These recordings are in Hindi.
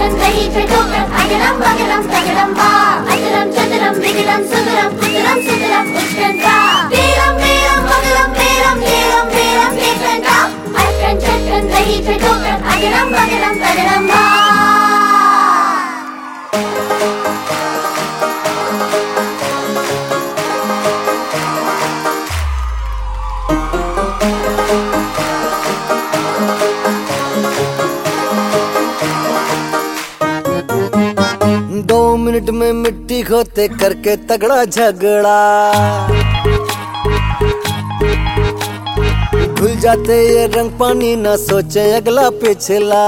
चटकन दही ठोकर अगरम बगरम तगड़म बा अतरम चतरम बिगड़म सुगरम उतरम सुतरम उठकन बा बेरम बेरम बगरम बेरम बेरम बेरम बेरम बा अटकन चटकन दही ठोकर अगरम बगरम तगड़म बा। 2 मिनट में मिट्टी खोते करके तगड़ा झगड़ा, भूल जाते ये रंग पानी ना सोचे अगला पिछला।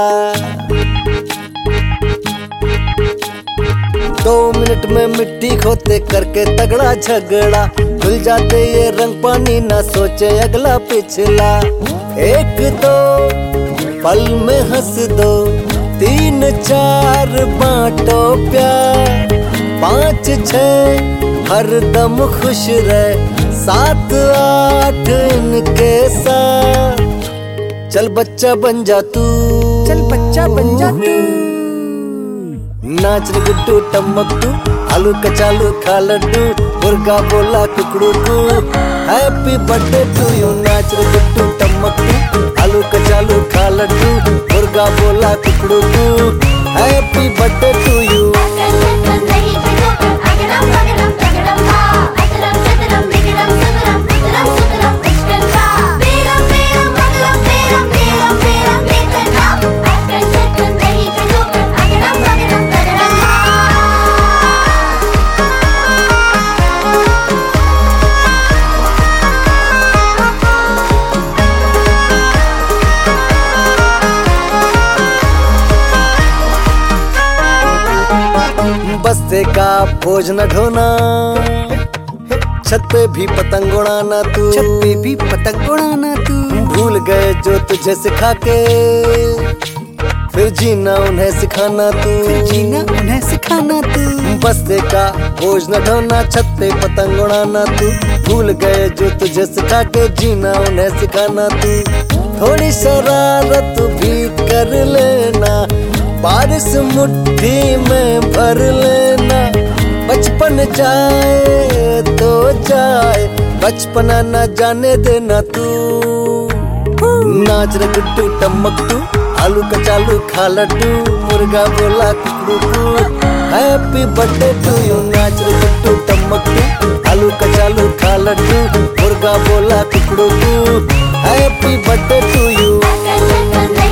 2 मिनट में मिट्टी खोते करके तगड़ा झगड़ा, भूल जाते ये रंग पानी ना सोचे अगला पिछला। 1 2 पल में हंस दो, 3 4 बांटो प्यार, 5 6 हर दम खुश रहे, 7 8 इनके साथ। चल बच्चा बन जा तू, चल बच्चा बन जा तू, नाच रे गुड्डू टमक तू, आलू कचालू खा लड्डू, मुर्गा बोला कुकड़ू तू, हैप्पी बर्थडे टू यू। नाच रे गुड्डू टमक तू, आलू कचालू खा लड्डू, मुर्गा बोला कुकड़ू तू, हैप्पी बर्थडे टू यू। बस्ते का बोझ न ढोना, छत पे भी पतंग उड़ाना तू, छत पे भी पतंग उड़ाना तू, भूल गए जो तुझे सिखा के, फिर जीना उन्हें सिखाना तू, फिर जीना उन्हें सिखाना तू। बस्ते का बोझ न ढोना, छत पे पतंग उड़ाना तू, भूल गए जो तुझे सिखा के, जीना उन्हें सिखाना तू। थोड़ी शरारत भी कर लेना, बारिश मुट्ठी में भर लेना, बचपन जाए तो जाए, बचपना न जाने देना तू। नाच रे गुड्डू टमक तू, आलू कचालू खा लड्डू, मुर्गा बोला कुकड़ू तू, हैप्पी बर्थडे टू यू। नाच रे गुड्डू टमक तू, आलू कचालू खा लड्डू, मुर्गा बोला कुकड़ू तू, हैप्पी बर्थडे टू यू।